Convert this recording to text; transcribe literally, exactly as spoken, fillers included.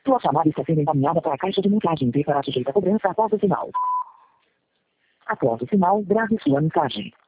Sua chamada está sendo encaminhada para a caixa de mensagem e será sujeita a cobrança após o sinal. Após o sinal, grave sua mensagem.